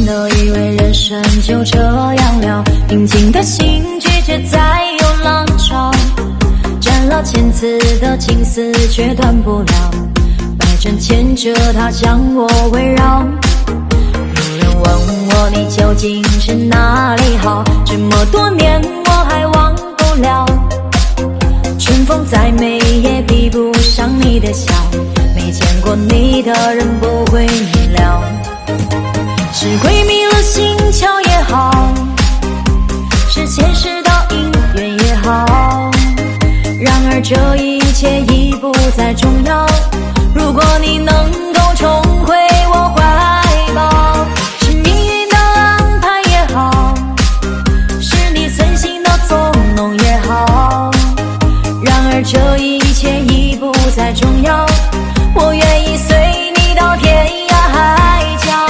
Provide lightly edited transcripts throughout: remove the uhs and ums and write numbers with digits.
前都以为人生就这样了，平静的心拒绝再有浪潮，斩了千次的情丝却断不了，百针牵着它将我围绕。有人问我你究竟是哪里好，这么多年我还忘不了，春风再美也比不上你的笑，没见过你的人不会明了，是鬼迷了心窍也好，是前世的因缘也好，然而这一切已不再重要，如果你能够重回我怀抱，是命运的安排也好，是你存心的作弄也好，然而这一切已不再重要，我愿意随你到天涯海角。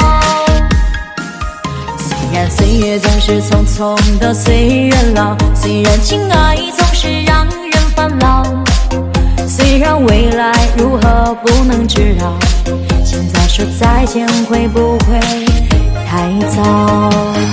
虽然岁月总是匆匆的随人老，虽然情爱总是让人烦恼，虽然未来如何不能知道，现在说再见会不会太早？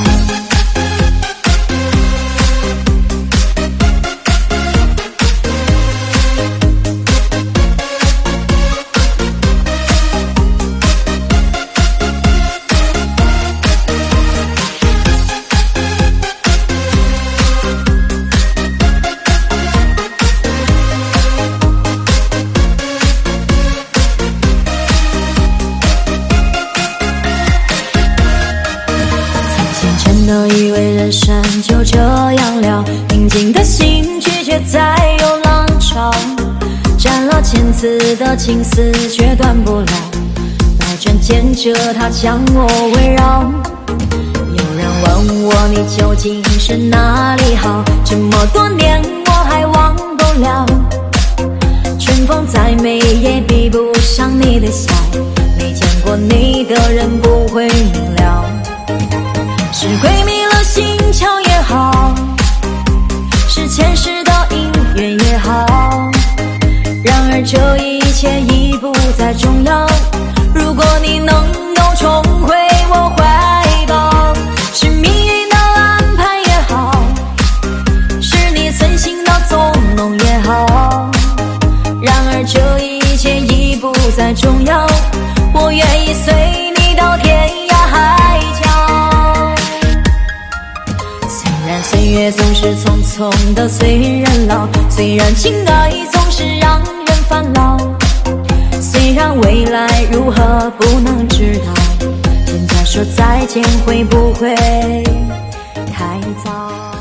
真的以为人生就这样了，平静的心拒绝再有浪潮，斩了千次的情丝却断不了，百针牵着它将我围绕。有人问我你究竟是哪里好，这么多年我还忘不了，春风再美也比不上你的笑，没见过你的人不会明了，是鬼迷了心窍也好，是前世的因缘也好，然而这一切已不再重要，如果你能够重回我怀抱，是命运的安排也好，是你存心的作弄也好，然而这一切已不再重要，我愿意随你到天涯海角。虽然岁月总是匆匆的随人老，虽然情爱总是让人烦恼，虽然未来如何不能知道，现在说再见会不会太早？